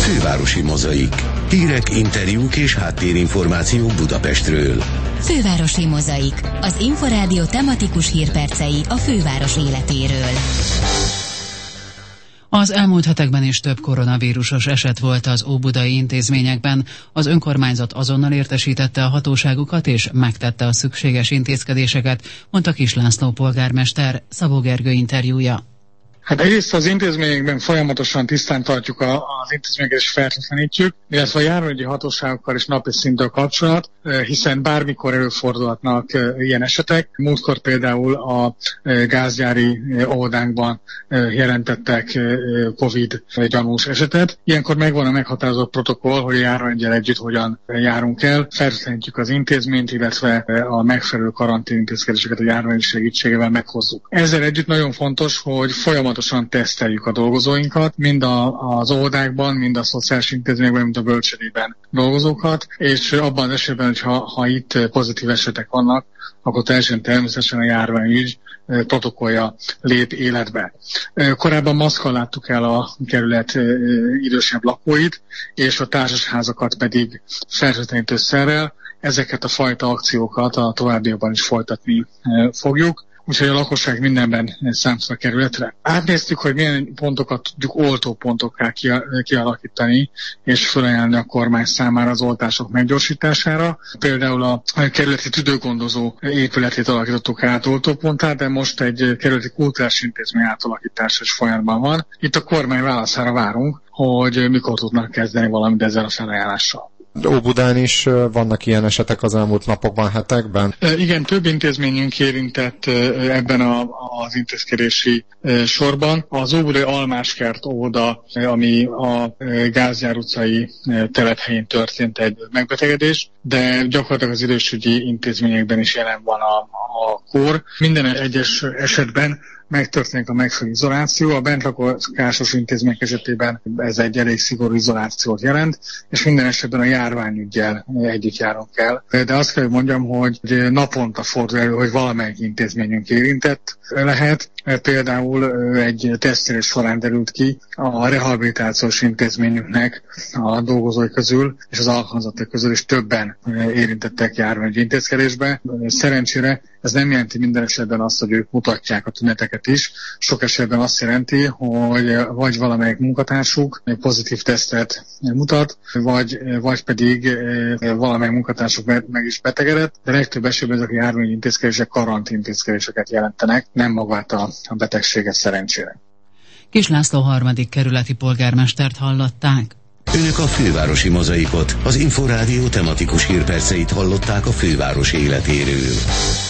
Fővárosi Mozaik. Hírek, interjúk és háttérinformációk Budapestről. Fővárosi Mozaik. Az Inforádió tematikus hírpercei a főváros életéről. Az elmúlt hetekben is több koronavírusos eset volt az óbudai intézményekben. Az önkormányzat azonnal értesítette a hatóságokat és megtette a szükséges intézkedéseket, mondta Kiss László polgármester. Szabó Gergő interjúja. Hát egyrészt az intézményekben folyamatosan tisztán tartjuk az intézményeket és fertőtlenítjük, illetve a járványügyi hatóságokkal is napi szintű a kapcsolat, hiszen bármikor előfordulhatnak ilyen esetek. Múltkor például a gázgyári óvodánkban jelentettek Covid gyanús esetet. Ilyenkor megvan a meghatározott protokoll, hogy a járványüggyel együtt hogyan járunk el. Fertőtlenítjük az intézményt, illetve a megfelelő karantén intézkedéseket a járványügyi segítségével meghozzuk. Ezzel együtt nagyon fontos, hogy folyamatosan teszteljük a dolgozóinkat, mind az óvodákban, mind a szociális intézményekben, mind a bölcsődében dolgozókat, és abban az esetben, hogy ha itt pozitív esetek vannak, akkor teljesen természetesen a járványügy protokollja lép életbe. Korábban maszkkal láttuk el a kerület idősebb lakóit, és a társasházakat pedig fertőtlenítőszerrel. Ezeket a fajta akciókat a továbbiakban is folytatni fogjuk. Úgyhogy a lakosság mindenben számít a kerületre. Átnéztük, hogy milyen pontokat tudjuk oltópontokká kialakítani, és felajánlani a kormány számára az oltások meggyorsítására. Például a kerületi tüdőgondozó épületét alakítottuk át oltóponttá, de most egy kerületi kulturális intézmény átalakítása is folyamatban van. Itt a kormány válaszára várunk, hogy mikor tudnak kezdeni valamit ezzel a felajánlással. Óbudán is vannak ilyen esetek az elmúlt napokban, hetekben? Igen, több intézményünk érintett ebben az intézkedési sorban. Az óbudai Almáskert óvoda, ami a Gázgyár utcai telephelyén történt egy megbetegedés, de gyakorlatilag az idősügyi intézményekben is jelen van a kór. Minden egyes esetben megtörténik a megfelelő izoláció. A bentlakásos intézmények esetében ez egy elég szigorú izolációt jelent, és minden esetben a járványüggyel együtt járunk el. De azt kell, hogy mondjam, hogy naponta fordul elő, hogy valamelyik intézményünk érintett lehet. Például egy tesztelés során derült ki a rehabilitációs intézményünknek a dolgozói közül és az alkalmazottak közül is többen érintettek járványügyi intézkedésbe. Szerencsére ez nem jelenti minden esetben azt, hogy ők mutatják a tüneteket is. Sok esetben azt jelenti, hogy vagy valamelyik munkatársuk pozitív tesztet mutat, vagy pedig valamelyik munkatársuk meg is betegedett, de legtöbb esetben ezek a járványi intézkedések karanténintézkedéseket jelentenek, nem magát a betegséget szerencsére. Kiss László 3. kerületi polgármestert hallották. Önök a Fővárosi Mozaikot, az Inforádió tematikus hírperceit hallották a főváros életéről.